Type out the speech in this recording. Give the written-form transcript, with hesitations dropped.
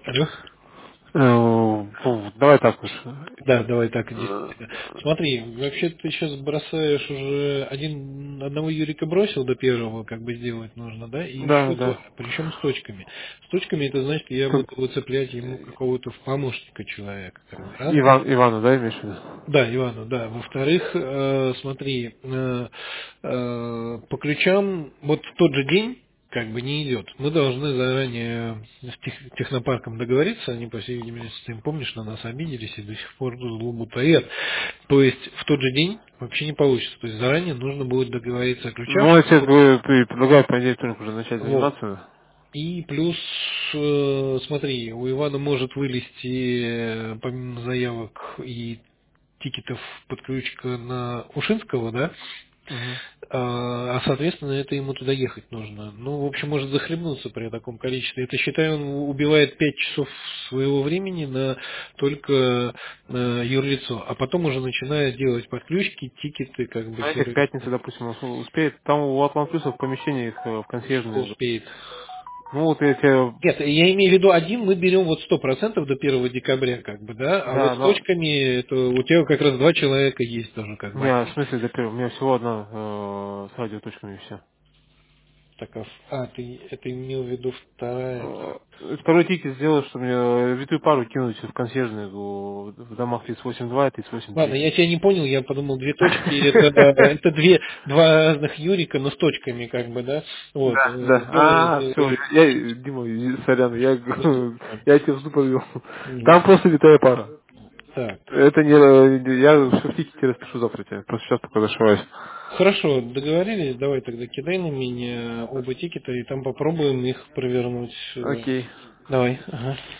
Алло? Давай так уж. Да, давай так и действительно. Смотри, вообще ты сейчас бросаешь уже одного Юрика бросил до первого, как бы сделать нужно, да, и Да, еще да. два, причем с точками. С точками это значит, я буду выцеплять ему какого-то в помощника человека, как бы, раз. Ивану, да, имеешь в виду? Да, Ивану, да. Во-вторых, смотри, по ключам вот в тот же день как бы не идет. Мы должны заранее с технопарком договориться, они, по всей видимости, ты им помнишь, на нас обиделись и до сих пор злобу таят. То есть в тот же день вообще не получится. То есть заранее нужно будет договориться о ключах. Ну, я тебе говорю, предлагаю в понедельник уже начать Вот. заниматься. И плюс, смотри, у Ивана может вылезти, помимо заявок и тикетов, подключка на Ушинского, да, Мгм. соответственно, это ему туда ехать нужно. Ну, в общем, может захлебнуться при таком количестве. Это, считай, он убивает 5 часов своего времени на только юрлицо, а потом уже начинает делать подключки, тикеты, как бы Знаете, в сервис. пятницу, допустим, он успеет. Там у Атлантуса в помещении их в Что консьержной. успеет? Ну, вот я тебе... Нет, я имею в виду один, мы берем вот 100% до 1 декабря, как бы, да, а вот Да, с но... точками, это у тебя как раз два человека есть тоже, как У бы. меня, в смысле, у меня всего одна с радиоточками и все. Так, ты это имел в виду вторая. Второй тикет сделал, что мне витую пару кинуть в консьержную в домах 38.2 и Ладно, 38.3. я тебя не понял, я подумал, две точки, это два разных Юрика, но с точками, как бы, да, вот, Да, да. Все, Дима, сорян, я тебя в зуб повел. Мгм. Там просто витая пара. Так, Это не, я все в тикете распишу завтра тебе. Просто сейчас только зашиваюсь. хорошо, договорились, давай тогда кидай на меня оба тикета, и там попробуем их провернуть. Окей. Давай, ага.